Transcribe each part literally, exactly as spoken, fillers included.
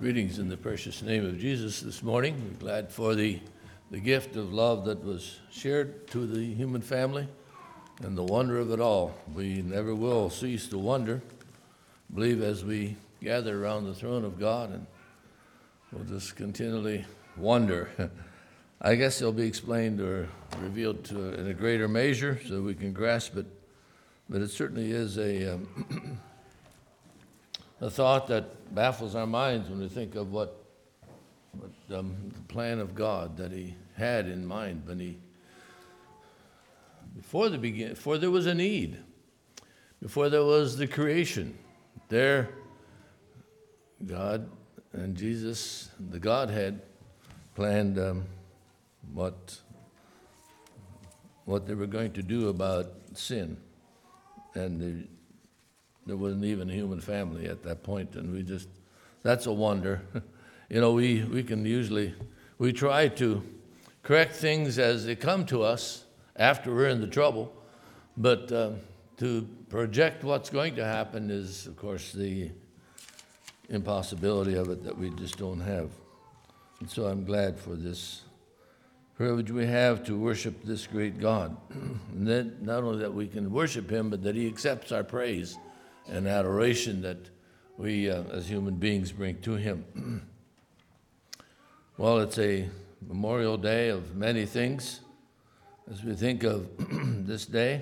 Greetings in the precious name of Jesus this morning. We're glad for the, the gift of love that was shared to the human family and the wonder of it all. We never will cease to wonder. I believe as we gather around the throne of God, and we'll just continually wonder. I guess it'll be explained or revealed to in a greater measure so we can grasp it. But it certainly is a um, a thought that baffles our minds when we think of what, what um, the plan of God that He had in mind when He, before the begin, before there was a need, before there was the creation, there, God and Jesus, the Godhead, planned um, what what they were going to do about sin, and the There wasn't even a human family at that point, and we just, that's a wonder. You know, we, we can usually, we try to correct things as they come to us after we're in the trouble, but um, to project what's going to happen is, of course, the impossibility of it that we just don't have. And so I'm glad for this privilege we have to worship this great God. And that not only that we can worship Him, but that He accepts our praise and adoration that we uh, as human beings bring to Him. Well, it's a Memorial Day of many things. As we think of this day,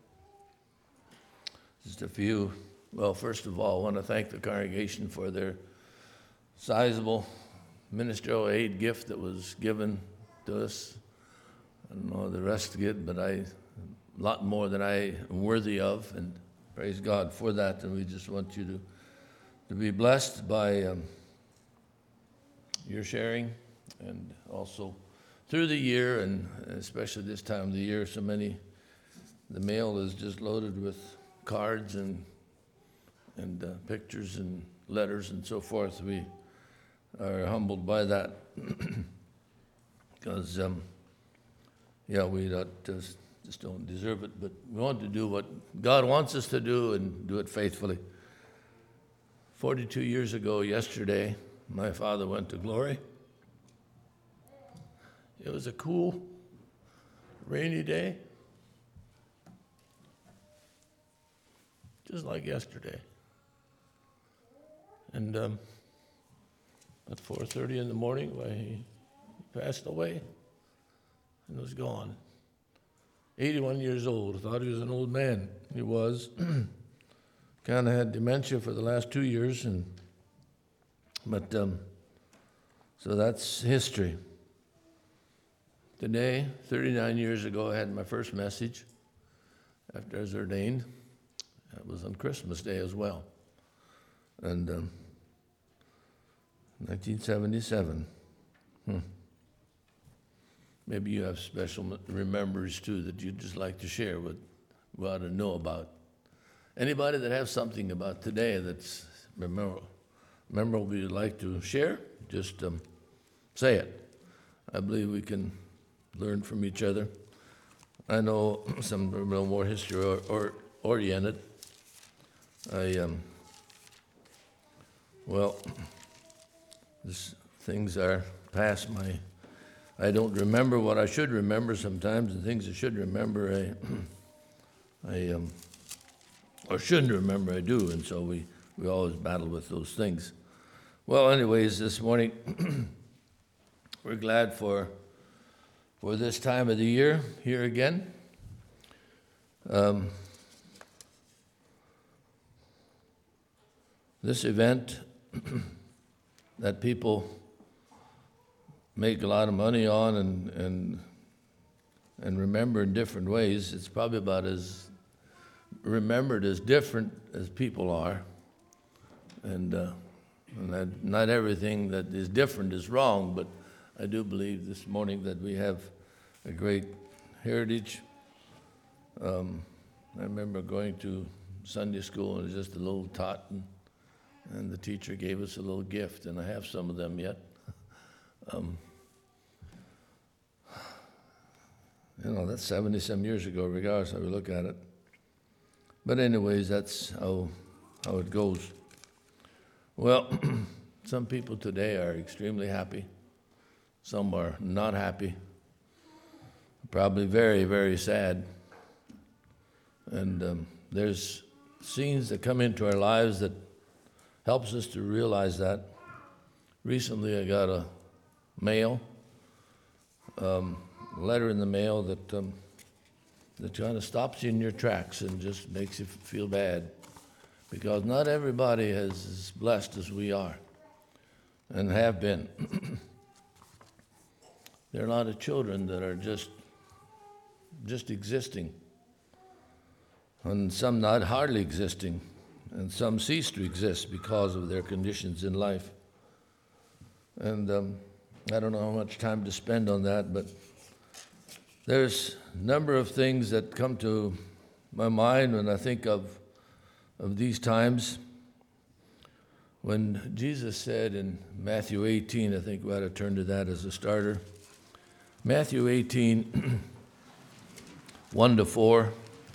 just a few, well, first of all, I want to thank the congregation for their sizable ministerial aid gift that was given to us. I don't know the rest to get, but I, a lot more than I am worthy of, and praise God for that, and we just want you to, to be blessed by um, your sharing, and also through the year, and especially this time of the year, so many, the mail is just loaded with cards and and uh, pictures and letters and so forth. We are humbled by that, because, um, yeah, we don't just, just don't deserve it, but we want to do what God wants us to do and do it faithfully. forty-two years ago yesterday, my father went to glory. It was a cool, rainy day, just like yesterday. And um, at four thirty in the morning, well, he passed away and was gone. eighty-one years old. I thought he was an old man. He was. Kind of had dementia for the last two years, and but um, so that's history. Today, thirty-nine years ago, I had my first message after I was ordained. That was on Christmas Day as well, and um, nineteen seventy-seven. Hmm. Maybe you have special remembers too that you'd just like to share with, we ought to know about. Anybody that has something about today that's memorable, memorable you'd like to share, just um, say it. I believe we can learn from each other. I know some a little more history or, or oriented. I um, well, this, things are past my. I don't remember what I should remember sometimes, and things I should remember, I, I um, or shouldn't remember, I do, and so we, we always battle with those things. Well, anyways, this morning, we're glad for for this time of the year here again. Um, this event that people make a lot of money on and and and remember in different ways. It's probably about as remembered as different as people are, and, uh, and that not everything that is different is wrong, but I do believe this morning that we have a great heritage. Um, I remember going to Sunday school, and it was just a little tot, and, and the teacher gave us a little gift, and I have some of them yet. Um, you know, that's seventy-some years ago, regardless how we look at it. But anyways, that's how how it goes. Well, Some people today are extremely happy. Some are not happy. Probably very, very sad. And um, there's scenes that come into our lives that helps us to realize that. Recently I got a mail, um, a letter in the mail that um, that kind of stops you in your tracks and just makes you feel bad, because not everybody is as blessed as we are and have been. There are a lot of children that are just just existing, and some not hardly existing, and some cease to exist because of their conditions in life. And um, I don't know how much time to spend on that, but there's a number of things that come to my mind when I think of of these times. When Jesus said in Matthew eighteen, I think we ought to turn to that as a starter. Matthew eighteen, one to four.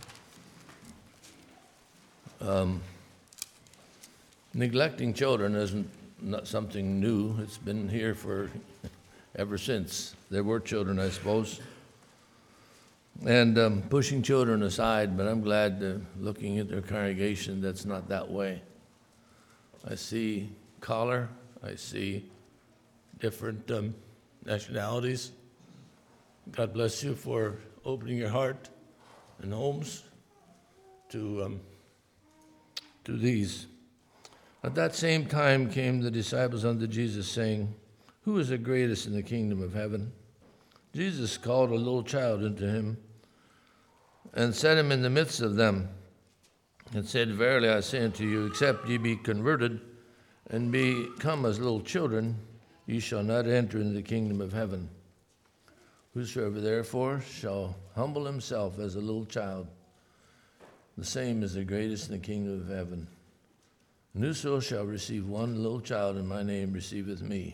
Um, neglecting children isn't not something new. It's been here for ever since there were children, I suppose. And um, pushing children aside, but I'm glad uh, looking at their congregation that's not that way. I see color, I see different um, nationalities. God bless you for opening your heart and homes to um, to these. At that same time came the disciples unto Jesus, saying, Who is the greatest in the kingdom of heaven? Jesus called a little child unto him, and set him in the midst of them, and said, Verily I say unto you, except ye be converted, and become as little children, ye shall not enter into the kingdom of heaven. Whosoever therefore shall humble himself as a little child, the same is the greatest in the kingdom of heaven. And whoso shall receive one little child in my name receiveth me.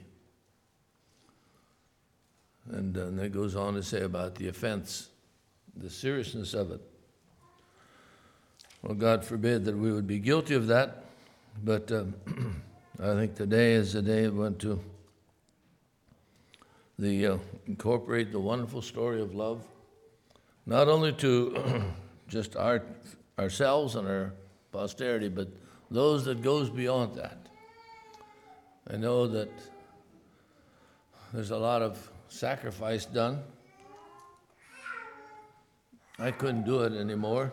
And, uh, and that goes on to say about the offense, the seriousness of it. Well, God forbid that we would be guilty of that, but um, I think today is the day we want to the, uh, incorporate the wonderful story of love, not only to just our ourselves and our posterity, but those that goes beyond that. I know that there's a lot of sacrifice done. I couldn't do it anymore.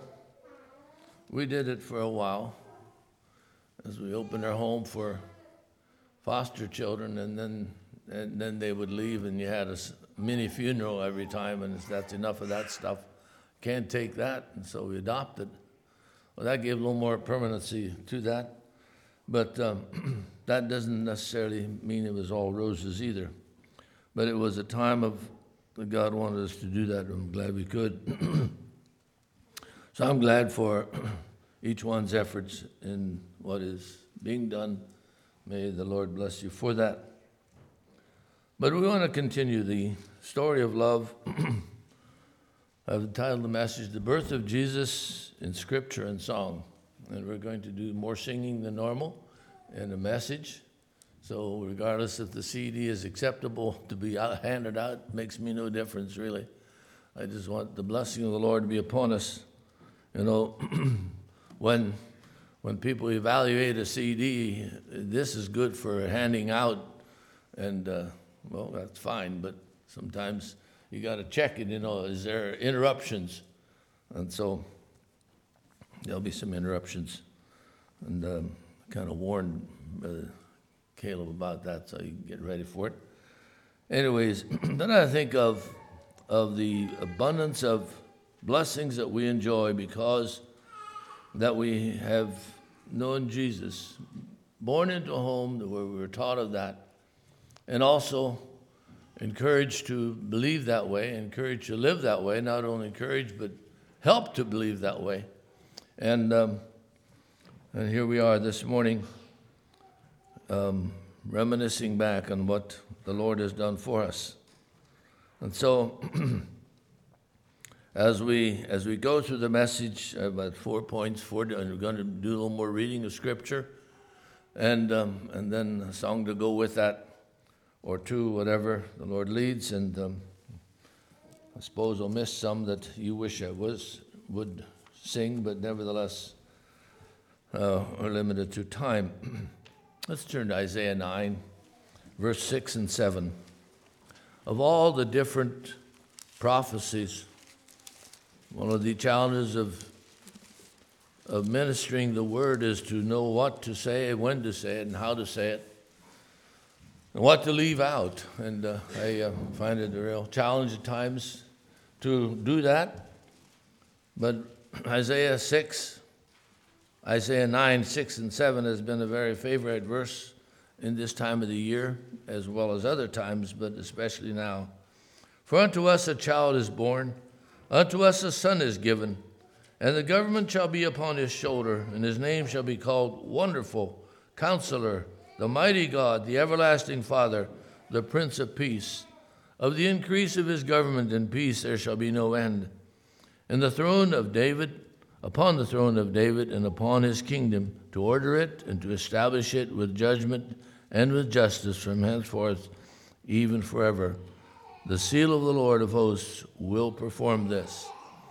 We did it for a while as we opened our home for foster children, and then and then they would leave, and you had a mini funeral every time, and that's enough of that stuff. Can't take that, and so we adopted. Well, that gave a little more permanency to that, but um, that doesn't necessarily mean it was all roses either. But it was a time of that God wanted us to do that, and I'm glad we could. So I'm glad for each one's efforts in what is being done. May the Lord bless you for that. But we want to continue the story of love. I've entitled the message, The Birth of Jesus in Scripture and Song. And we're going to do more singing than normal and a message. So regardless if the C D is acceptable to be out, handed out, makes me no difference, really. I just want the blessing of the Lord to be upon us. You know, when when people evaluate a C D, this is good for handing out, and uh, well, that's fine, but sometimes you got to check it, you know, is there interruptions? And so there'll be some interruptions. And um, kind of warned Brother Caleb about that, so you can get ready for it. Anyways, then I think of of the abundance of blessings that we enjoy because that we have known Jesus, born into a home where we were taught of that, and also encouraged to believe that way, encouraged to live that way, not only encouraged, but helped to believe that way. And um, and here we are this morning, um, reminiscing back on what the Lord has done for us. And so, as we as we go through the message, about four points, four, and we're going to do a little more reading of Scripture. and um, and then a song to go with that, or two, whatever the Lord leads. And um, I suppose I'll miss some that you wish I was would sing, but nevertheless, uh, are limited to time. Let's turn to Isaiah nine, verse six and seven. Of all the different prophecies, one of the challenges of of ministering the word is to know what to say, when to say it, and how to say it, and what to leave out. And uh, I uh, find it a real challenge at times to do that. But Isaiah six, Isaiah nine, six and seven has been a very favorite verse in this time of the year, as well as other times, but especially now. For unto us a child is born, unto us a son is given, and the government shall be upon his shoulder, and his name shall be called Wonderful, Counselor, the Mighty God, the Everlasting Father, the Prince of Peace. Of the increase of his government and peace there shall be no end. And the throne of David, upon the throne of David, and upon his kingdom, to order it and to establish it with judgment and with justice from henceforth, even forever. The seal of the Lord of hosts will perform this.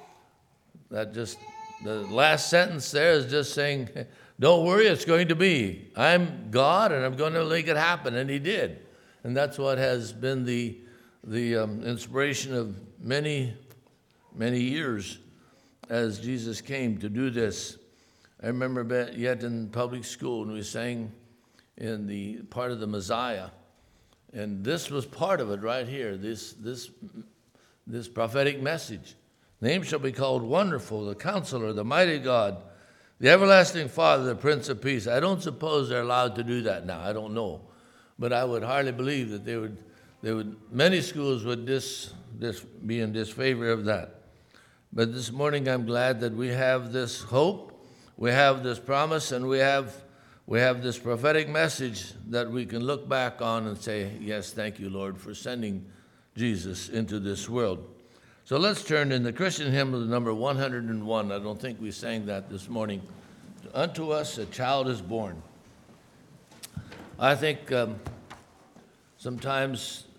That just, the last sentence there is just saying, don't worry, it's going to be. I'm God, and I'm going to make it happen, and he did. And that's what has been the, the um, inspiration of many, many years as Jesus came to do this. I remember yet in public school, and we sang in the part of the Messiah, and this was part of it right here, this, this, this prophetic message. Name shall be called Wonderful, the Counselor, the Mighty God, the Everlasting Father, the Prince of Peace. I don't suppose they're allowed to do that now. I don't know. But I would hardly believe that they would, they would many schools would dis, dis, be in disfavor of that. But this morning I'm glad that we have this hope, we have this promise, and we have, we have this prophetic message that we can look back on and say, yes, thank you, Lord, for sending Jesus into this world. So let's turn in the Christian hymn to number one hundred and one. I don't think we sang that this morning. Unto us a child is born. I think um, sometimes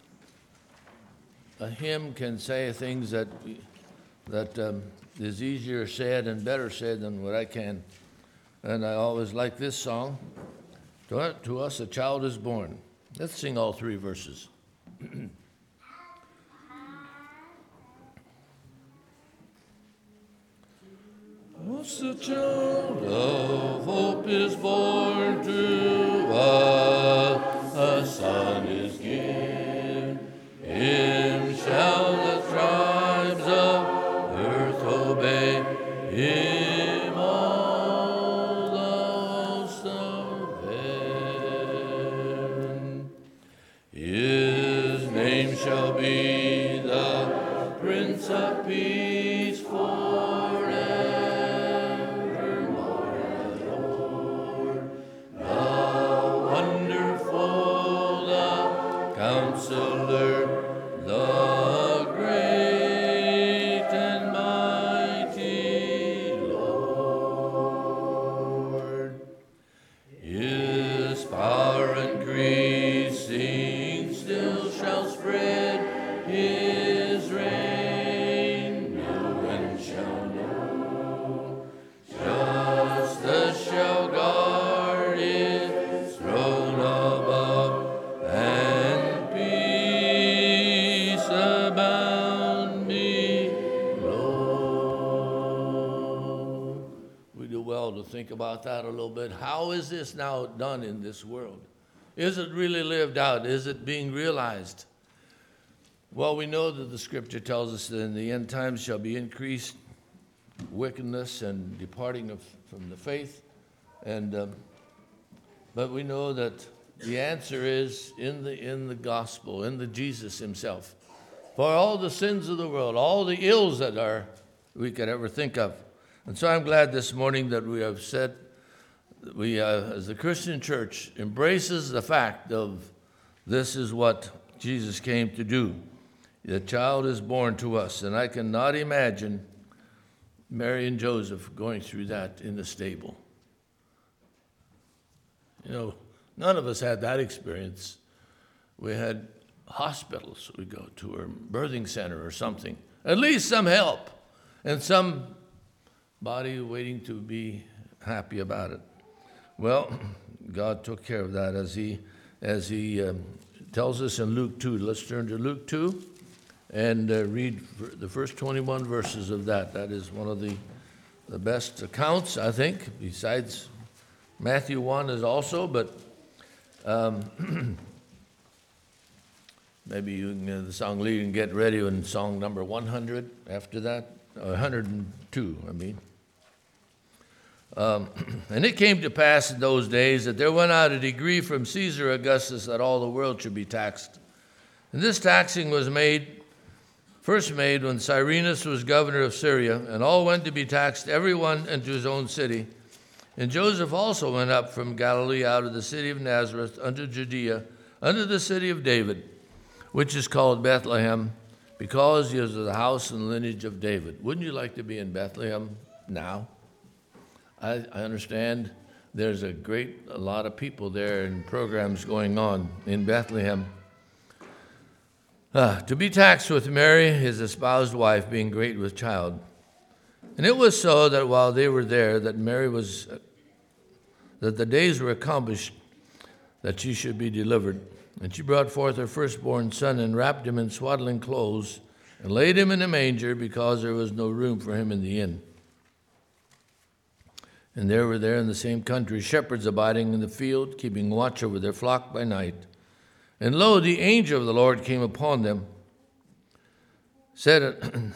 a hymn can say things that that um, is easier said and better said than what I can. And I always like this song. To, to us a child is born. Let's sing all three verses. Once the child of hope is born to us, a son is given. Him shall the tribes of earth obey. Him all the hosts of heaven. His name shall be the Prince of Peace forever. Counselor, the great and mighty Lord. His power increasing still shall spread his reign. No one shall know. Justice shall guard his throne above. To think about that a little bit. How is this now done in this world? Is it really lived out? Is it being realized? Well, we know that the scripture tells us that in the end times shall be increased wickedness and departing of, from the faith. And um, but we know that the answer is in the in the gospel, in the Jesus himself. For all the sins of the world, all the ills that are we could ever think of. And so I'm glad this morning that we have said, that we, uh, as the Christian church, embraces the fact of this is what Jesus came to do. The child is born to us, and I cannot imagine Mary and Joseph going through that in the stable. You know, none of us had that experience. We had hospitals we go to, or birthing center or something. At least some help and some body waiting to be happy about it. Well, God took care of that as he, as he um, tells us in Luke two. Let's turn to Luke two and uh, read the first twenty-one verses of that. That is one of the, the best accounts, I think, besides Matthew one is also, but um, maybe you can, uh, the song leader can get ready in song number one hundred after that, uh, one hundred two, I mean. Um, and it came to pass in those days that there went out a decree from Caesar Augustus that all the world should be taxed. And this taxing was made, first made when Cyrenius was governor of Syria, and all went to be taxed, every one into his own city. And Joseph also went up from Galilee out of the city of Nazareth unto Judea, unto the city of David, which is called Bethlehem, because he was of the house and lineage of David. Wouldn't you like to be in Bethlehem now? I, I understand there's a great, a lot of people there and programs going on in Bethlehem. Uh, to be taxed with Mary, his espoused wife, being great with child. And it was so that while they were there, that Mary was, uh, that the days were accomplished that she should be delivered. And she brought forth her firstborn son and wrapped him in swaddling clothes and laid him in a manger because there was no room for him in the inn. And there were there in the same country shepherds abiding in the field, keeping watch over their flock by night. And lo, the angel of the Lord came upon them, said,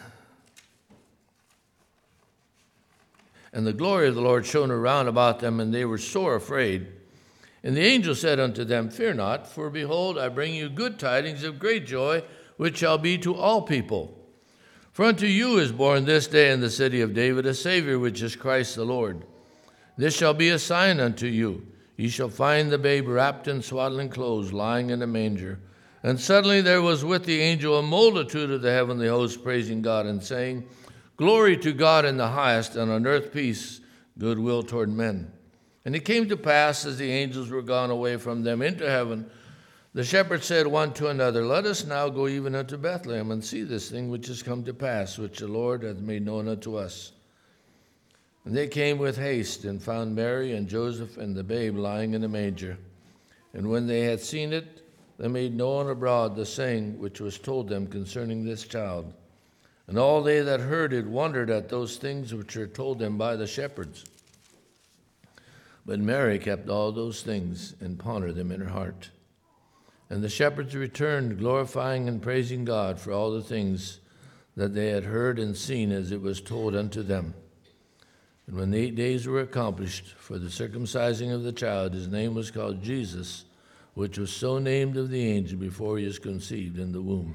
and the glory of the Lord shone around about them, and they were sore afraid. And the angel said unto them, Fear not, for behold, I bring you good tidings of great joy, which shall be to all people. For unto you is born this day in the city of David a Savior, which is Christ the Lord. This shall be a sign unto you. Ye shall find the babe wrapped in swaddling clothes, lying in a manger. And suddenly there was with the angel a multitude of the heavenly host, praising God and saying, Glory to God in the highest, and on earth peace, goodwill toward men. And it came to pass, as the angels were gone away from them into heaven, the shepherds said one to another, Let us now go even unto Bethlehem, and see this thing which is come to pass, which the Lord hath made known unto us. And they came with haste, and found Mary and Joseph and the babe lying in a manger. And when they had seen it, they made known abroad the saying which was told them concerning this child. And all they that heard it wondered at those things which were told them by the shepherds. But Mary kept all those things, and pondered them in her heart. And the shepherds returned, glorifying and praising God for all the things that they had heard and seen as it was told unto them. And when the eight days were accomplished for the circumcising of the child, his name was called Jesus, which was so named of the angel before he was conceived in the womb.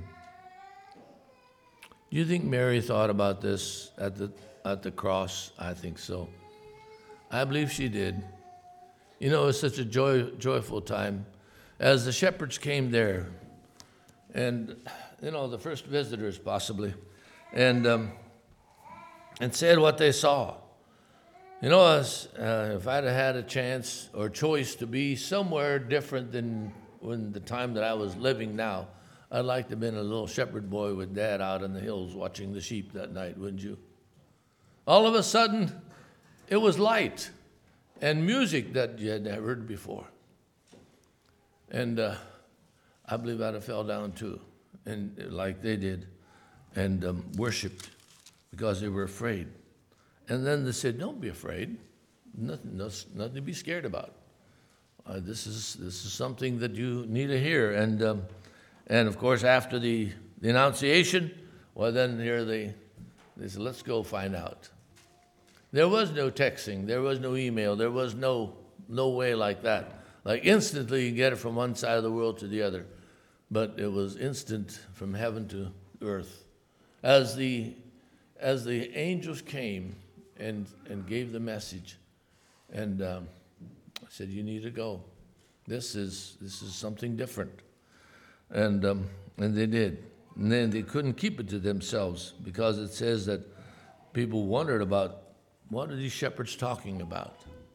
Do you think Mary thought about this at the at the cross? I think so. I believe she did. You know, it was such a joy, joyful time. As the shepherds came there, and, you know, the first visitors possibly, and um, and said what they saw. You know, as, uh, if I'd have had a chance or choice to be somewhere different than when the time that I was living now, I'd like to have been a little shepherd boy with Dad out in the hills watching the sheep that night, wouldn't you? All of a sudden, it was light and music that you had never heard before. And uh, I believe I'd have fell down too, and like they did, and um, worshipped because they were afraid. And then they said, don't be afraid. Nothing, nothing to be scared about. Uh, this is this is something that you need to hear. And um, and of course, after the, the Annunciation, well, then here they, they said, let's go find out. There was no texting. There was no email. There was no no way like that. Like instantly you get it from one side of the world to the other. But it was instant from heaven to earth. As the as the angels came and and gave the message, and um, I said, you need to go. This is this is something different. And um, and they did. And then they couldn't keep it to themselves, because it says that people wondered about, what are these shepherds talking about?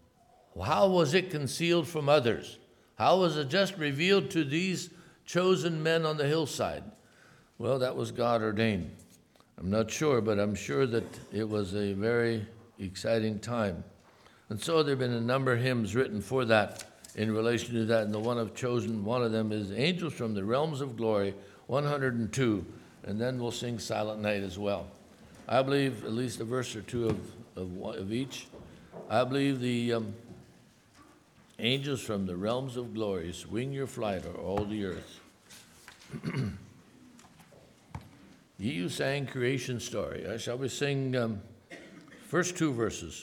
How was it concealed from others? How was it just revealed to these chosen men on the hillside? Well, that was God ordained. I'm not sure, but I'm sure that it was a very exciting time. And so there have been a number of hymns written for that, in relation to that, and the one I've chosen, one of them is Angels from the Realms of Glory, one hundred two, and then we'll sing Silent Night as well. I believe at least a verse or two of, of, of each. I believe the um, Angels from the Realms of Glory, swing your flight o'er all the earth. Ye who sang creation story. Uh, shall we sing um, first two verses?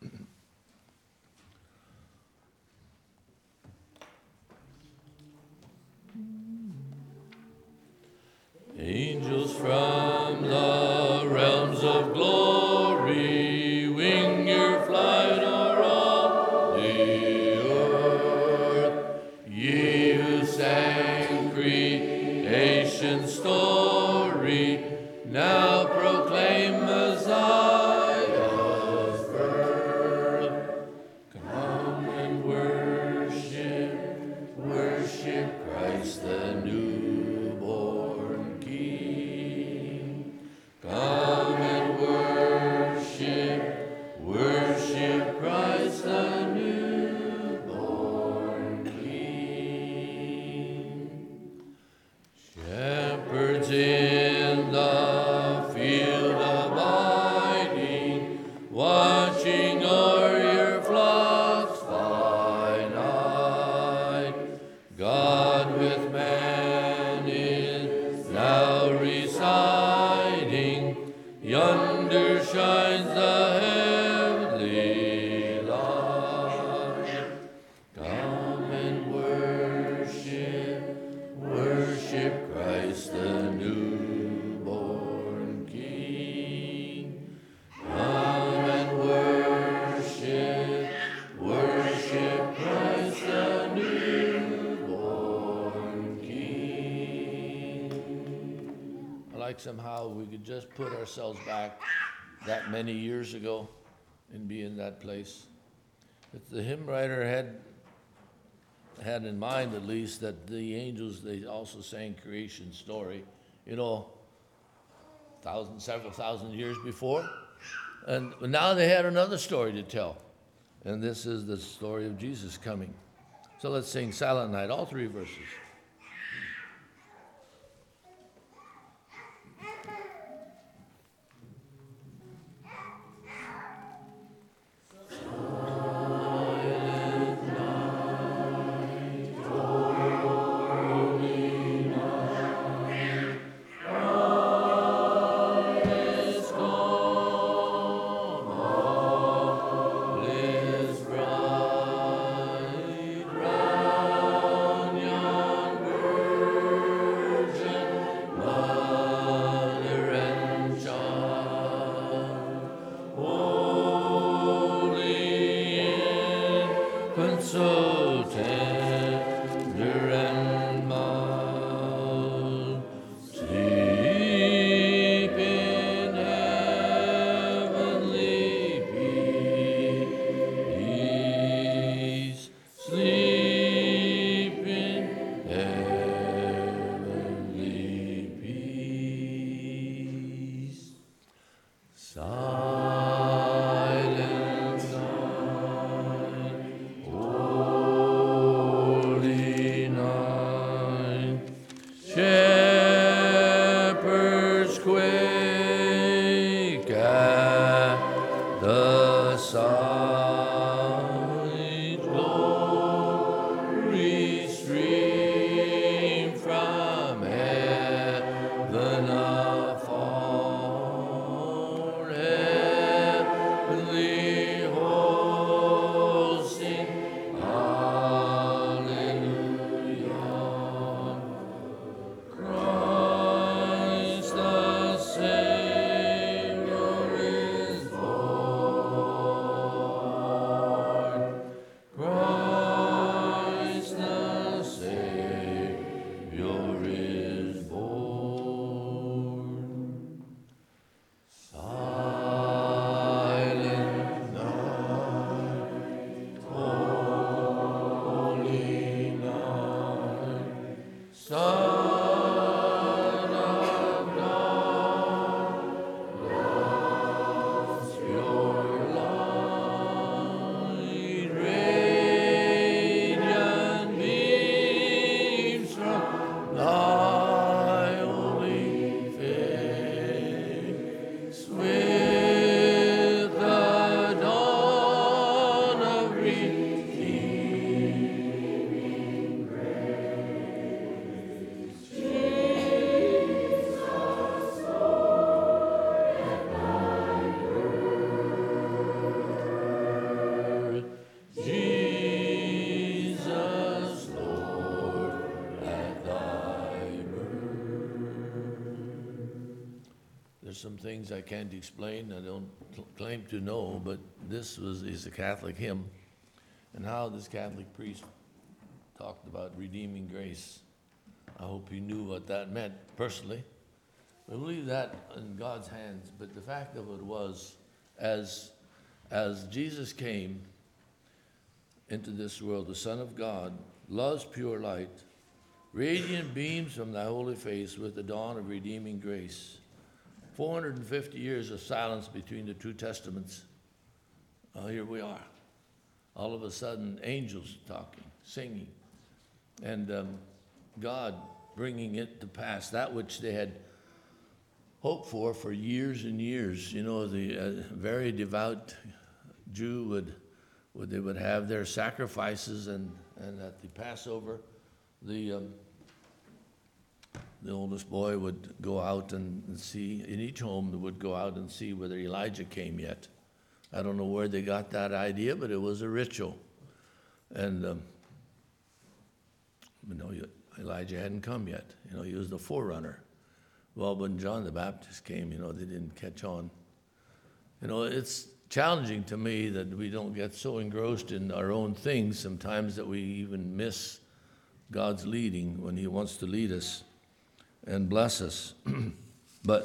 Angels from the realms of glory, wing your flight o'er all the earth. Ye who sang creation story, now proclaim Messiah's birth. Come and worship, worship Christ the newborn King. Come and worship, worship Christ the newborn King. Shepherds in the field abiding, watching o'er your flocks by night. God with man is now residing, yonder shines the heavenly light. Come and worship, worship Christ the newborn King. Come and worship, worship Christ the newborn King. I like somehow we could just put ourselves back that many years ago and be in that place. If the hymn writer had had in mind, at least, that the angels, they also sang creation story, you know, thousand, several thousand years before. And now they had another story to tell. And this is the story of Jesus coming. So let's sing Silent Night, all three verses. Round yon Son of God, lost your light, radiant beams from thy holy face, with the dawn of redeeming grace. Jesus, Lord, at thy birth. Jesus, Lord, at thy There's some things I can't explain, I don't cl- claim to know, but this was is a Catholic hymn, and how this Catholic priest talked about redeeming grace. I hope he knew what that meant personally. We leave that in God's hands, but the fact of it was, as, as Jesus came into this world, the Son of God, love's pure light, radiant beams from thy holy face with the dawn of redeeming grace. four hundred fifty years of silence between the two testaments. Uh, here we are. All of a sudden, angels talking, singing, and um, God bringing it to pass, that which they had hoped for for years and years. You know, the uh, very devout Jew would, would, they would have their sacrifices, and, and at the Passover, the um, the oldest boy would go out and see, in each home they would go out and see whether Elijah came yet. I don't know where they got that idea, but it was a ritual. And, um, you know, Elijah hadn't come yet. You know, he was the forerunner. Well, when John the Baptist came, you know, they didn't catch on. You know, it's challenging to me that we don't get so engrossed in our own things sometimes that we even miss God's leading when he wants to lead us and bless us. But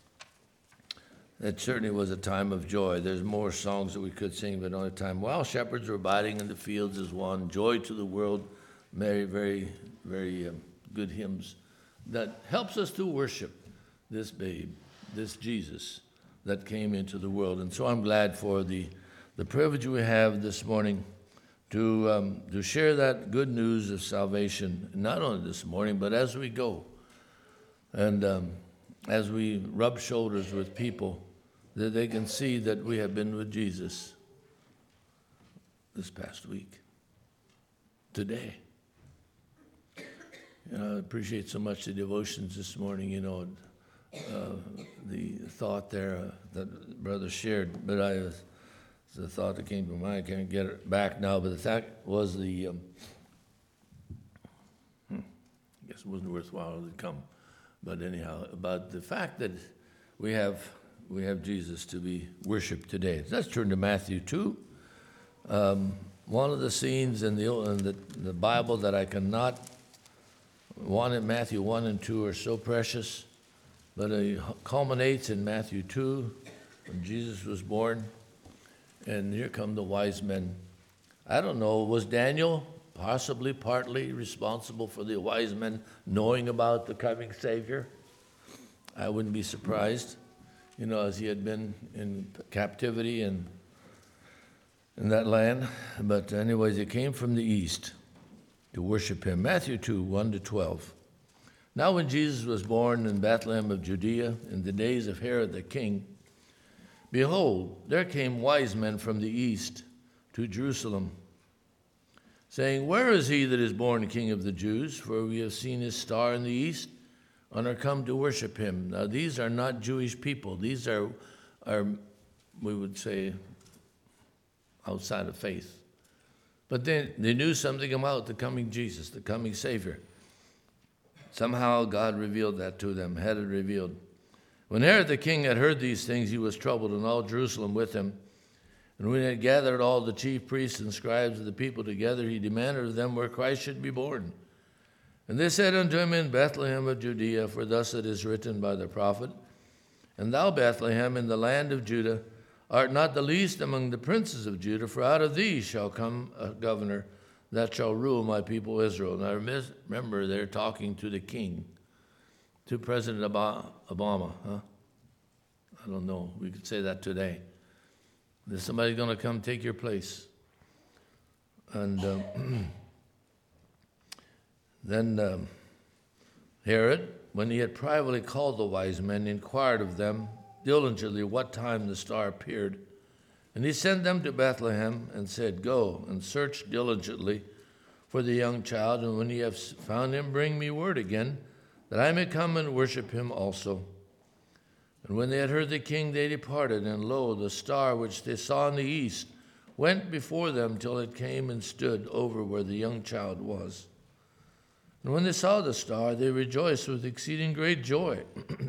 it certainly was a time of joy. There's more songs that we could sing, but only time. While shepherds were abiding in the fields as one, joy to the world, very, very, very um, good hymns that helps us to worship this babe, this Jesus that came into the world. And so I'm glad for the, the privilege we have this morning to, um, to share that good news of salvation, not only this morning, but as we go. And um, as we rub shoulders with people, that they can see that we have been with Jesus this past week, today. You know, I appreciate so much the devotions this morning, you know, uh, the thought there uh, that Brother shared. But I, uh, the thought that came to mind, I can't get it back now, but the fact was the, um, hmm, I guess it wasn't worthwhile to come. But anyhow, about the fact that we have we have Jesus to be worshipped today. Let's turn to Matthew two. Um, one of the scenes in the in the, the Bible that I cannot, one in Matthew one and two are so precious, but it culminates in Matthew two when Jesus was born, and here come the wise men. I don't know, was Daniel possibly partly responsible for the wise men knowing about the coming Savior? I wouldn't be surprised, you know, as he had been in captivity and in that land. But anyways, he came from the east to worship him. Matthew two, one to twelve. Now when Jesus was born in Bethlehem of Judea in the days of Herod the king, behold, there came wise men from the east to Jerusalem, saying, where is he that is born King of the Jews? For we have seen his star in the east and are come to worship him. Now these are not Jewish people. These are, are we would say, outside of faith. But then they knew something about the coming Jesus, the coming Savior. Somehow God revealed that to them, had it revealed. When Herod the king had heard these things, he was troubled, and all Jerusalem with him. And when he had gathered all the chief priests and scribes of the people together, he demanded of them where Christ should be born. And they said unto him, in Bethlehem of Judea, for thus it is written by the prophet, and thou, Bethlehem, in the land of Judah, art not the least among the princes of Judah, for out of thee shall come a governor that shall rule my people Israel. Now remember, they're talking to the king, to President Obama, huh? I don't know. We could say that today. There's somebody going to come take your place. And um, then um, Herod, when he had privately called the wise men, inquired of them diligently what time the star appeared. And he sent them to Bethlehem and said, Go and search diligently for the young child, and when ye have found him, bring me word again, that I may come and worship him also. And when they had heard the king, they departed, and lo, the star which they saw in the east went before them till it came and stood over where the young child was. And when they saw the star, they rejoiced with exceeding great joy.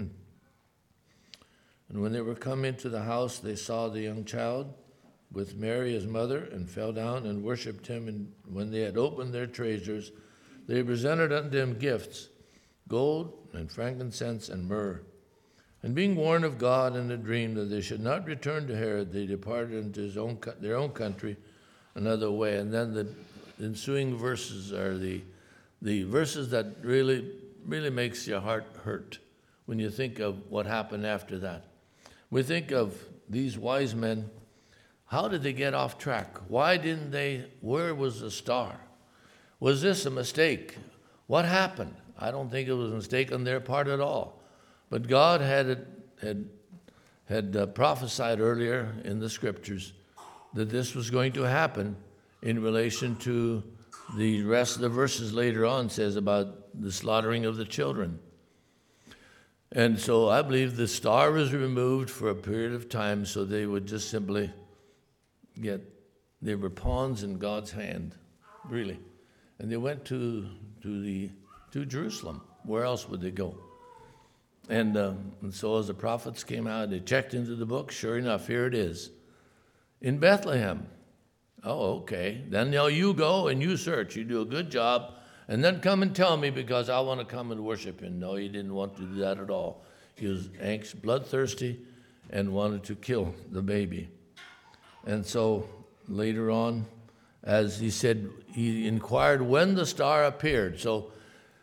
And when they were come into the house, they saw the young child with Mary his mother, and fell down and worshipped him. And when they had opened their treasures, they presented unto him gifts, gold and frankincense and myrrh. And being warned of God in a dream that they should not return to Herod, they departed into his own, their own country another way. And then the ensuing verses are the, the verses that really, really makes your heart hurt when you think of what happened after that. We think of these wise men. How did they get off track? Why didn't they, where was the star? Was this a mistake? What happened? I don't think it was a mistake on their part at all. But God had had had uh, prophesied earlier in the scriptures that this was going to happen in relation to the rest of the verses later on says about the slaughtering of the children. And so I believe the star was removed for a period of time so they would just simply get, they were pawns in God's hand, really. And they went to to the to Jerusalem. Where else would they go? And, um, and so as the prophets came out, they checked into the book. Sure enough, here it is. In Bethlehem. Oh, okay. Then now you go and you search. You do a good job. And then come and tell me because I want to come and worship him. No, he didn't want to do that at all. He was anxious, bloodthirsty, and wanted to kill the baby. And so later on, as he said, he inquired when the star appeared. So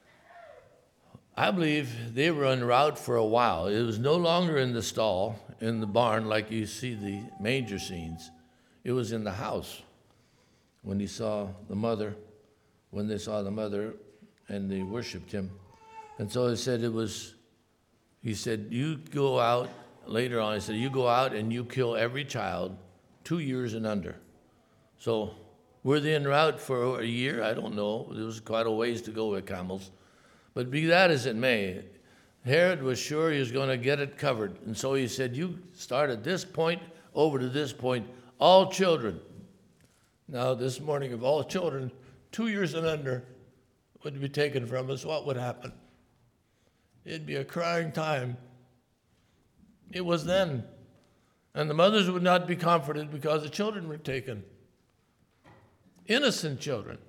I believe they were en route for a while. It was no longer in the stall, in the barn, like you see the manger scenes. It was in the house when he saw the mother, when they saw the mother, and they worshiped him. And so he said it was, he said, you go out, later on, he said, you go out and you kill every child two years and under. So were they en route for a year? I don't know. There was quite a ways to go with camels. But be that as it may, Herod was sure he was going to get it covered. And so he said, you start at this point, over to this point, all children. Now, this morning, if all children, two years and under, would be taken from us, what would happen? It'd be a crying time. It was then. And the mothers would not be comforted because the children were taken. Innocent children.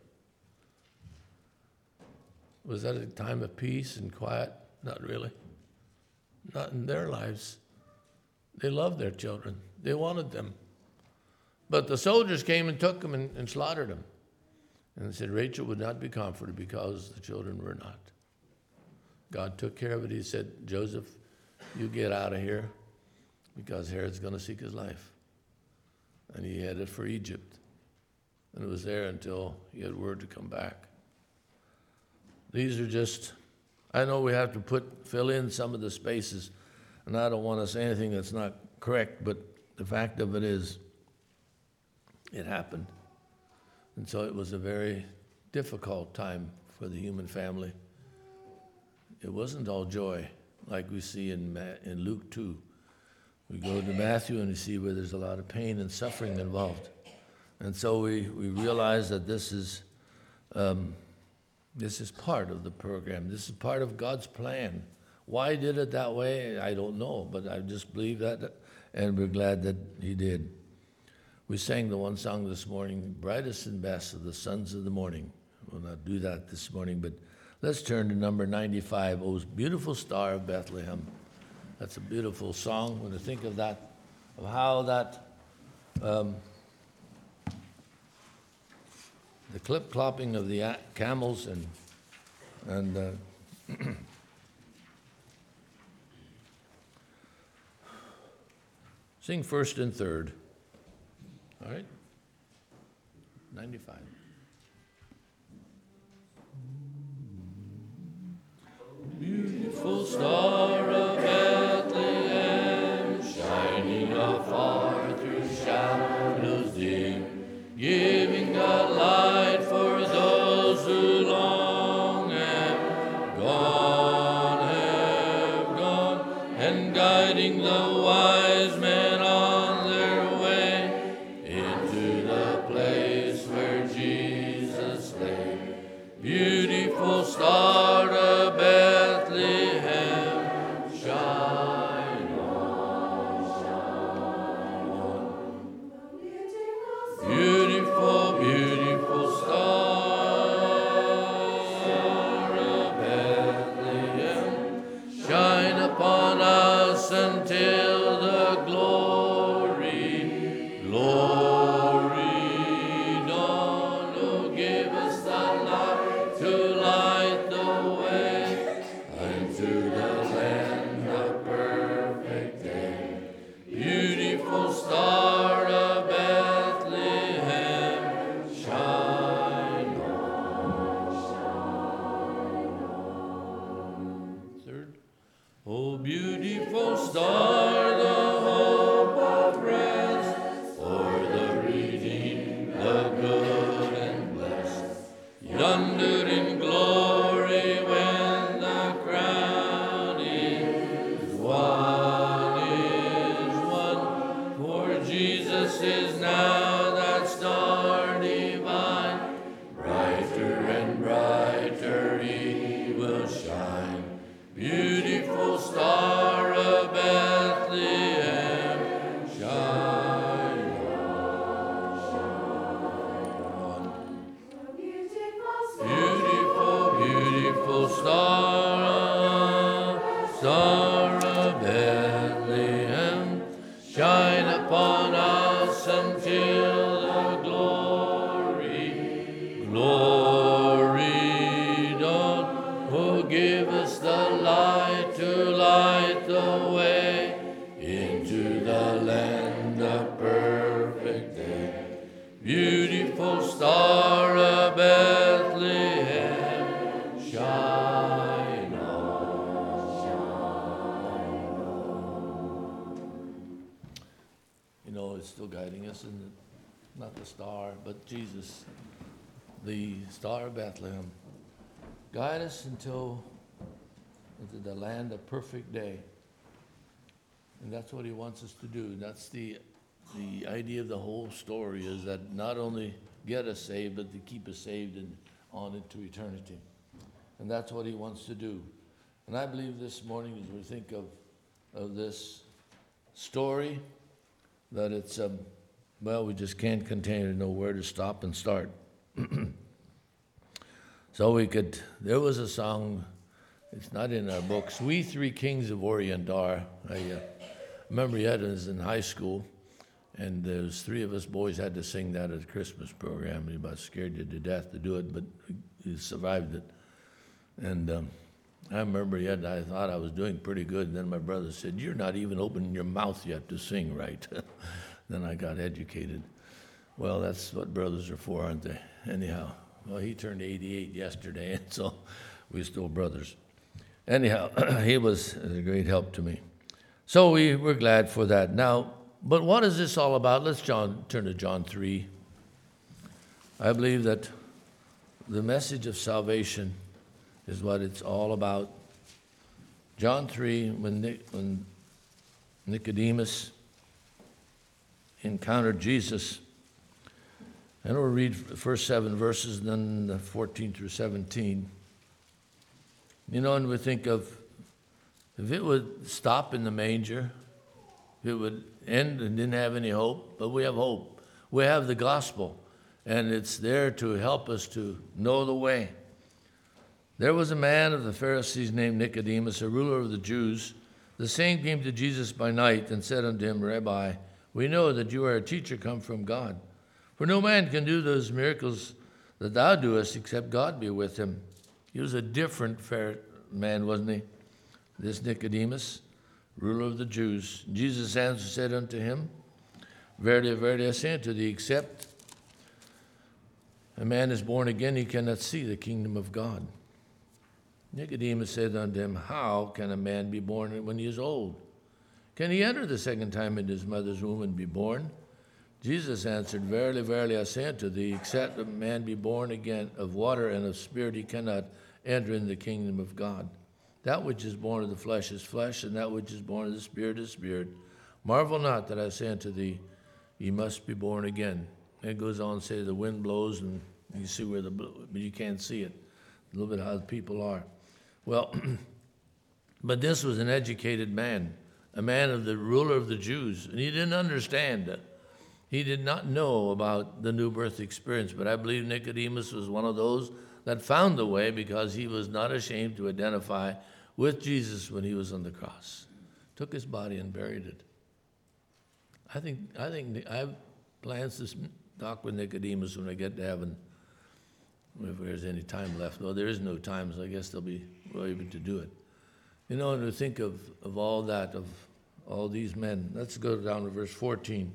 Was that a time of peace and quiet? Not really. Not in their lives. They loved their children. They wanted them. But the soldiers came and took them and, and slaughtered them. And said Rachel would not be comforted because the children were not. God took care of it. He said, Joseph, you get out of here because Herod's going to seek his life. And he headed for Egypt. And it was there until he had word to come back. These are just, I know we have to put fill in some of the spaces, and I don't want to say anything that's not correct, but the fact of it is, it happened. And so it was a very difficult time for the human family. It wasn't all joy, like we see in Ma- in Luke two. We go to Matthew and we see where there's a lot of pain and suffering involved. And so we, we realize that this is um, This is part of the program. This is part of God's plan. Why did it that way? I don't know, but I just believe that, and we're glad that he did. We sang the one song this morning, Brightest and Best of the Sons of the Morning. We'll not do that this morning, but let's turn to number ninety-five, O Beautiful Star of Bethlehem. That's a beautiful song. When I think of that, of how that um, the clip-clopping of the a- camels and, and uh, sing first and third. All right? ninety-five. Beautiful star of Bethlehem, shining afar through shadows deep, giving the light for those who long have gone, have gone, and guiding the wise men on their way into the place where Jesus lay. Beautiful star of Bethlehem, shine on, shine on. Beautiful, beautiful star of Bethlehem, shine upon us until the glory, glory dawn. Oh, give us the light to light the way unto the land of perfect day. Beautiful star of Bethlehem, shine on, shine on. Third. Oh, beautiful star, the hope of rest, for the redeemed, the good and blessed, yonder in glory when the crown is won, is won. For Jesus is now that star divine, brighter and brighter he will shine. Beautiful star of Bethlehem, shine on, shine on. Beautiful, beautiful star, star of Bethlehem, shine upon us until the glory, glory dawn. Oh, give us the light to light the way into the land of perfect day. Beautiful star of Bethlehem, shine on, shine on. You know, it's still guiding us, isn't it? Not the star, but Jesus, the star of Bethlehem. Guide us until into the land of perfect day. And that's what he wants us to do. That's the the idea of the whole story, is that not only get us saved, but to keep us saved and on into eternity. And that's what he wants to do. And I believe this morning, as we think of, of this story, that it's, um, well, we just can't contain it, know where to stop and start. So we could, there was a song, it's not in our books, We Three Kings of Orient Are. I uh, remember yet, I was in high school, and there's three of us boys had to sing that at a Christmas program. We about scared you to death to do it, but we survived it. And um, I remember yet, I thought I was doing pretty good, and then my brother said, "You're not even opening your mouth yet to sing right." Then I got educated. Well, that's what brothers are for, aren't they? Anyhow. Well, he turned eighty-eight yesterday, and so we're still brothers. Anyhow, he was a great help to me. So we were glad for that. Now, but what is this all about? Let's John, turn to John three. I believe that the message of salvation is what it's all about. John three, when, Nic- when Nicodemus encountered Jesus, and we'll read the first seven verses, and then fourteen through seventeen. You know, and we think of, if it would stop in the manger, if it would end and didn't have any hope, but we have hope. We have the gospel, and it's there to help us to know the way. There was a man of the Pharisees named Nicodemus, a ruler of the Jews. The same came to Jesus by night and said unto him, Rabbi, we know that you are a teacher come from God. For no man can do those miracles that thou doest, except God be with him. He was a different fair man, wasn't he? This Nicodemus, ruler of the Jews. Jesus answered, said unto him, Verily, verily, I say unto thee, except a man is born again, he cannot see the kingdom of God. Nicodemus said unto him, How can a man be born when he is old? Can he enter the second time into his mother's womb and be born? Jesus answered, Verily, verily, I say unto thee, except a man be born again of water and of spirit, he cannot enter in the kingdom of God. That which is born of the flesh is flesh, and that which is born of the spirit is spirit. Marvel not that I say unto thee, ye must be born again. And it goes on to say the wind blows, and you see where the, but you can't see it. A little bit how the people are. Well, but this was an educated man, a man of the ruler of the Jews, and he didn't understand it. He did not know about the new birth experience, but I believe Nicodemus was one of those that found the way because he was not ashamed to identify with Jesus when he was on the cross. Took his body and buried it. I think I think I have plans to talk with Nicodemus when I get to heaven, if there's any time left. Well, there is no time, so I guess they'll be able to do it. You know, and to think of, of all that, of all these men. Let's go down to verse fourteen.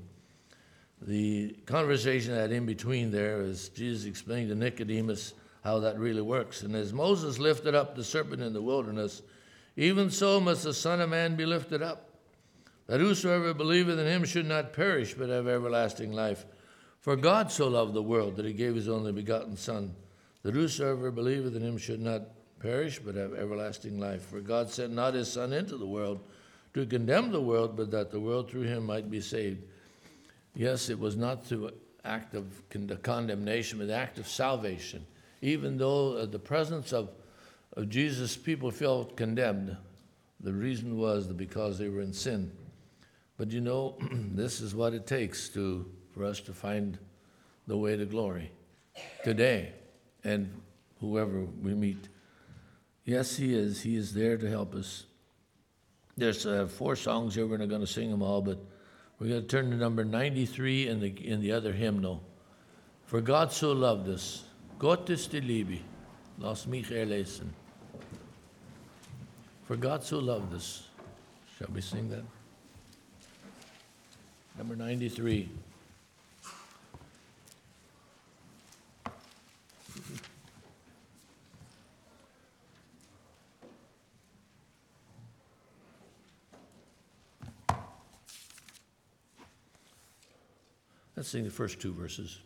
The conversation that in between there is Jesus explaining to Nicodemus how that really works. And as Moses lifted up the serpent in the wilderness, even so must the Son of Man be lifted up, that whosoever believeth in him should not perish, but have everlasting life. For God so loved the world that he gave his only begotten Son, that whosoever believeth in him should not perish, but have everlasting life. For God sent not his Son into the world to condemn the world, but that the world through him might be saved. Yes, it was not through act of con- condemnation, but the act of salvation. Even though uh, the presence of, of Jesus, people felt condemned, the reason was that because they were in sin. But you know, this is what it takes to for us to find the way to glory today, and whoever we meet. Yes, he is. He is there to help us. There's uh, four songs here. We're not going to sing them all, but we're going to turn to number ninety-three in the in the other hymnal. For God so loved us. Gott ist die Liebe. Lass mich erlesen. For God so loved us. Shall we sing that? Number ninety-three. Let's sing the first two verses.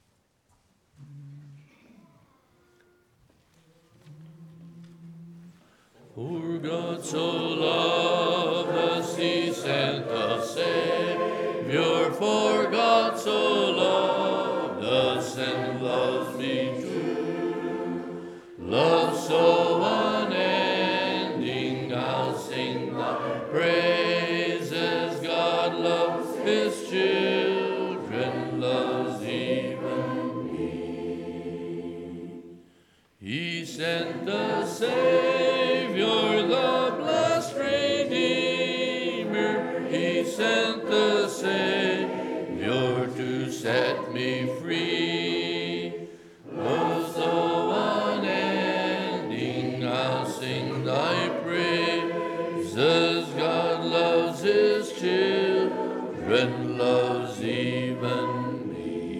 For God so loved us, he sent a Savior. For God so loved us and loves me true. Love so unending, I'll sing the praises. God loves his children, loves even me. He sent the Savior, the blessed Redeemer. He sent the Savior to set me free. Love so unending, I'll sing thy praises. God loves his children, loves even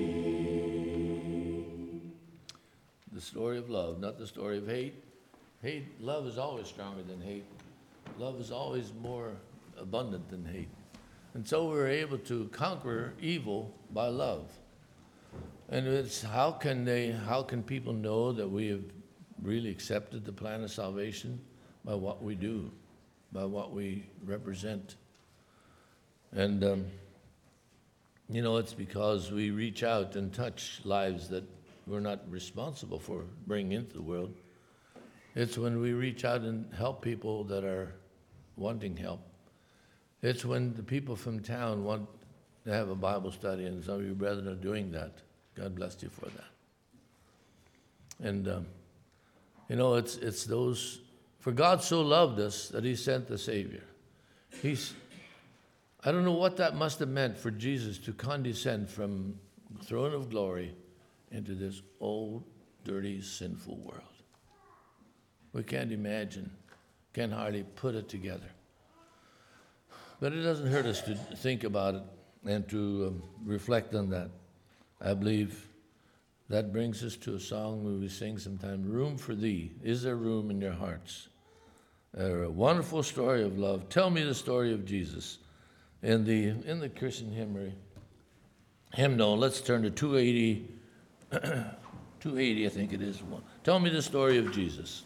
me. The story of love, not the story of hate. Hate, love is always stronger than hate. Love is always more abundant than hate. And so we're able to conquer evil by love. And it's how can they, how can people know that we have really accepted the plan of salvation? By what we do, by what we represent. And, um, you know, it's because we reach out and touch lives that we're not responsible for bringing into the world. It's when we reach out and help people that are wanting help. It's when the people from town want to have a Bible study, and some of you brethren are doing that. God bless you for that. And, um, you know, it's it's those, for God so loved us that he sent the Savior. He's, I don't know what that must have meant for Jesus to condescend from the throne of glory into this old, dirty, sinful world. We can't imagine, can hardly put it together. But it doesn't hurt us to think about it and to um, reflect on that. I believe that brings us to a song we sing sometimes, Room for Thee. Is there room in your hearts? A wonderful story of love. Tell me the story of Jesus. In the in the Christian hymnary, hymnal, let's turn to two eighty, two eighty I think it is. Tell me the story of Jesus.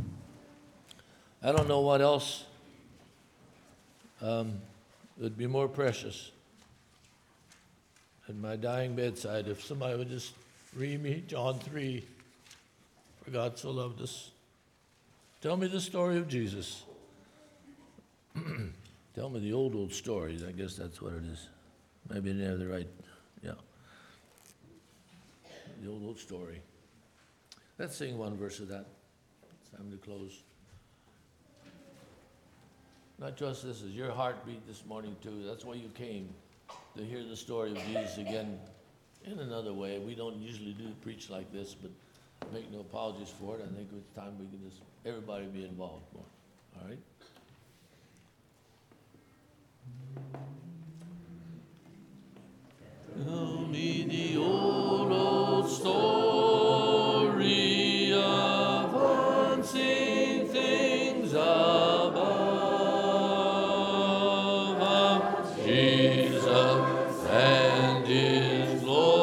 I don't know what else um, would be more precious at my dying bedside if somebody would just read me John three, for God so loved us. Tell me the story of Jesus. Tell me the old, old stories. I guess that's what it is. Maybe I didn't have the right, yeah. The old, old story. Let's sing one verse of that. It's time to close. Not just this is your heartbeat this morning too. That's why you came, to hear the story of Jesus again in another way. We don't usually do preach like this, but make no apologies for it. I think it's time we can just, everybody be involved more. All right? Tell me the old, old story of unseen things above, of Jesus and His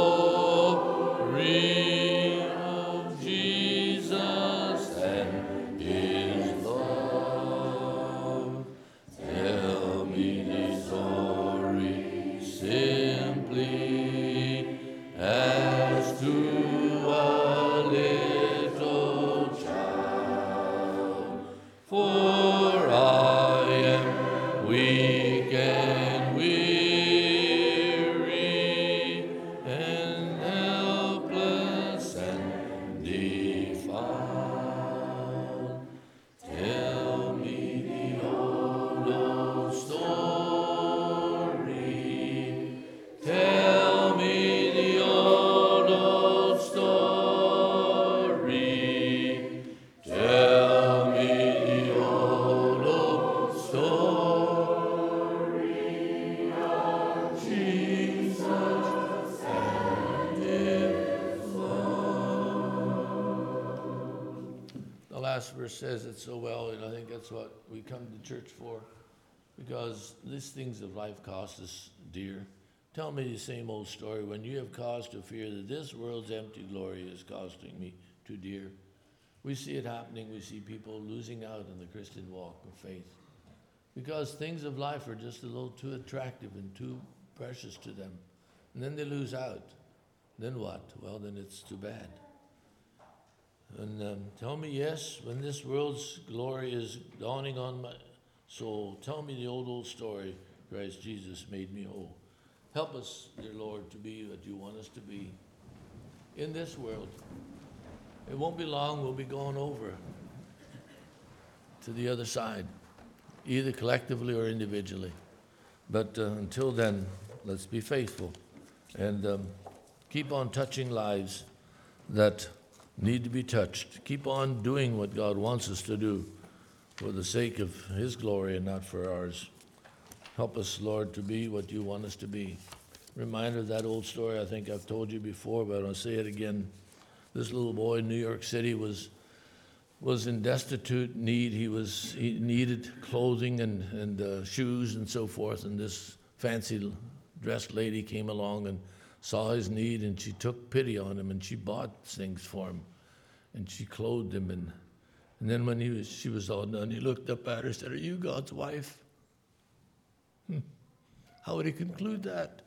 glory, of Jesus and His love. Tell me the story simply as to a little child, for I am weak and weary and helpless and defiled. Tell me the old, old story. Tell me the old, old story. Tell me the old, old story of Jesus and His love. The last verse says it so well, and I think that's what we come to church for, because these things of life cost us dear. Tell me the same old story when you have cause to fear that this world's empty glory is costing me too dear. We see it happening. We see people losing out in the Christian walk of faith because things of life are just a little too attractive and too precious to them. And then they lose out. Then what? Well, then it's too bad. And um, tell me, yes, when this world's glory is dawning on my soul, tell me the old, old story, Christ Jesus made me whole. Help us, dear Lord, to be what you want us to be in this world. It won't be long, we'll be going over to the other side, either collectively or individually. But uh, until then, let's be faithful and um, keep on touching lives that need to be touched. Keep on doing what God wants us to do for the sake of His glory and not for ours. Help us, Lord, to be what you want us to be. Reminder of that old story I think I've told you before, but I'll say it again. This little boy in New York City was was in destitute need. He was he needed clothing and, and uh, shoes and so forth, and this fancy dressed lady came along and saw his need, and she took pity on him, and she bought things for him, and she clothed him. And, and then when he was, she was all done, he looked up at her and said, "Are you God's wife?" Hmm. How would he conclude that?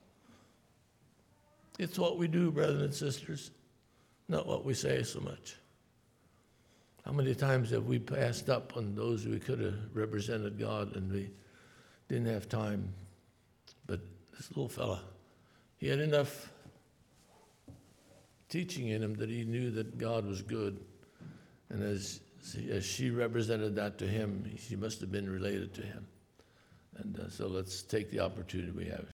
It's what we do, brothers and sisters, not what we say so much. How many times have we passed up on those we could have represented God and we didn't have time? But this little fella, he had enough teaching in him that he knew that God was good. And as, as she represented that to him, she must have been related to him. And uh, so let's take the opportunity we have.